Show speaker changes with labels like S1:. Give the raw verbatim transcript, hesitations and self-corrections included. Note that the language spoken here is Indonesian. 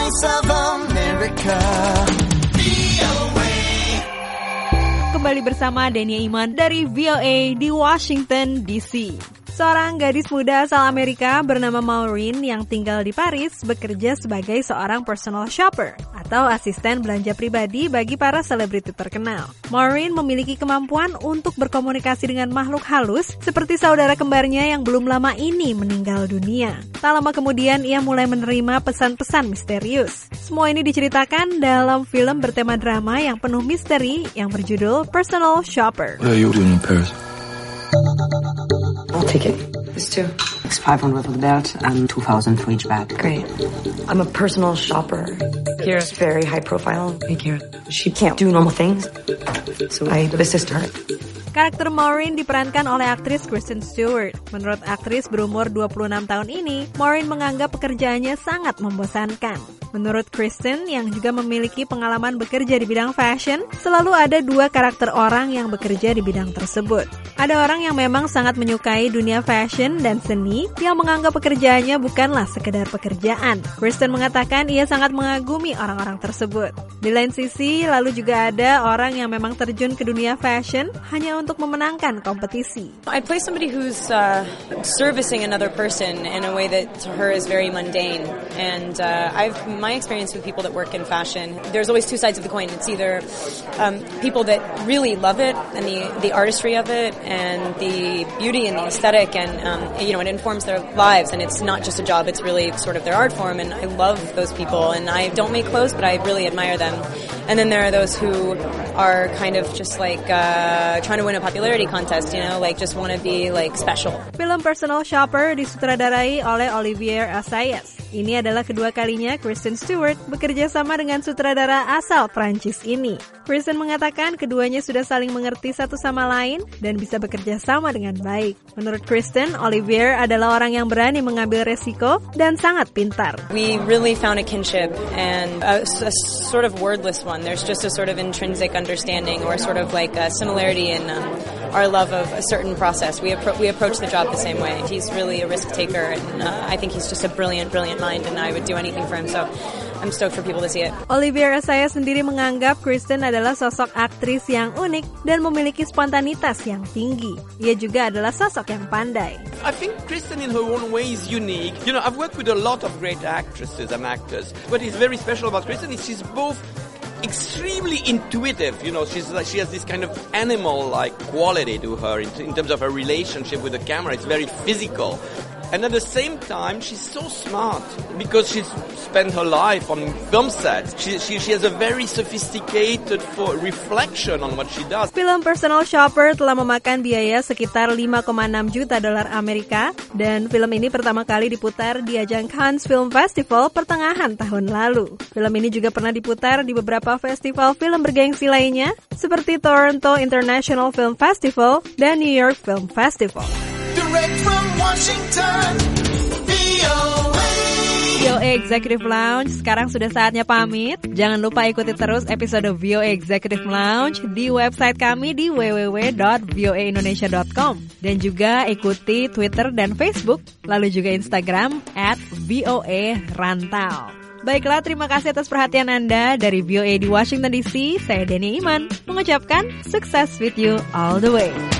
S1: Voice of America.
S2: Kembali bersama Denia Iman dari V O A di Washington D C. Seorang gadis muda asal Amerika bernama Maureen yang tinggal di Paris bekerja sebagai seorang personal shopper atau asisten belanja pribadi bagi para selebriti terkenal. Maureen memiliki kemampuan untuk berkomunikasi dengan makhluk halus seperti saudara kembarnya yang belum lama ini meninggal dunia. Tak lama kemudian ia mulai menerima pesan-pesan misterius. Semua ini diceritakan dalam film bertema drama yang penuh misteri yang berjudul Personal Shopper.
S3: What are you doing in Paris?
S4: I'll take it. This too. It's five hundred for the belt and two thousand for each bag.
S5: Great. I'm a personal shopper. Kira's very high profile. Hey, Kira. She can't do normal things, so I assist her.
S2: Karakter Maureen diperankan oleh aktris Kristen Stewart. Menurut aktris berumur dua puluh enam tahun ini, Maureen menganggap pekerjaannya sangat membosankan. Menurut Kristen, yang juga memiliki pengalaman bekerja di bidang fashion, selalu ada dua karakter orang yang bekerja di bidang tersebut. Ada orang yang memang sangat menyukai dunia fashion dan seni, yang menganggap pekerjaannya bukanlah sekedar pekerjaan. Kristen mengatakan ia sangat mengagumi orang-orang tersebut. Di lain sisi, lalu juga ada orang yang memang terjun ke dunia fashion hanya untuk memenangkan kompetisi.
S6: I play somebody who's uh, servicing another person in a way that to her is very mundane. And uh, I've my experience with people that work in fashion, there's always two sides of the coin. It's either um, people that really love it and the, the artistry of it and the beauty and the aesthetic, and um, you know, it informs their lives, and it's not just a job, it's really sort of their art form, and I love those people, and I don't make clothes, but I really admire them. And then there are those who are kind of just like uh, trying to win a popularity contest, you know, like just want to be like special.
S2: Film Personal Shopper disutradarai oleh Olivier Assayas. Ini adalah kedua kalinya Kristen Stewart bekerja sama dengan sutradara asal Prancis ini. Kristen mengatakan keduanya sudah saling mengerti satu sama lain dan bisa bekerja sama dengan baik. Menurut Kristen, Olivier adalah orang yang berani mengambil resiko dan sangat pintar.
S6: We really found a kinship and a, a sort of wordless one. There's just a sort of intrinsic understanding or sort of like a similarity in um, our love of a certain process. We, appro- we approach the job the same way. He's really a risk taker, and uh, I think he's just a brilliant, brilliant mind, and I would do anything for him. So I'm stoked for people to see it.
S2: Olivier Assayas sendiri menganggap Kristen adalah sosok aktris yang unik dan memiliki spontanitas yang tinggi. Ia juga adalah sosok yang pandai.
S7: I think Kristen in her own way is unique. You know, I've worked with a lot of great actresses and actors. What is very special about Kristen is she's both extremely intuitive. You know, she's like, she has this kind of animal-like quality to her in, in terms of her relationship with the camera. It's very physical. And at the same time, she's so smart because she's spent her life on film sets. She, she, she has a very sophisticated for reflection on what she does.
S2: Film Personal Shopper telah memakan biaya sekitar lima koma enam juta dolar Amerika dan film ini pertama kali diputar di ajang Cannes Film Festival pertengahan tahun lalu. Film ini juga pernah diputar di beberapa festival film bergengsi lainnya seperti Toronto International Film Festival dan New York Film Festival.
S1: Direct from Washington, V O A.
S2: V O A Executive Lounge, sekarang sudah saatnya pamit. Jangan lupa ikuti terus episode V O A Executive Lounge di website kami di w w w dot v o a indonesia dot com. Dan juga ikuti Twitter dan Facebook, lalu juga Instagram at V O A Rantau. Baiklah, terima kasih atas perhatian Anda. Dari V O A di Washington D C, saya Denia Iman mengucapkan sukses with you all the way.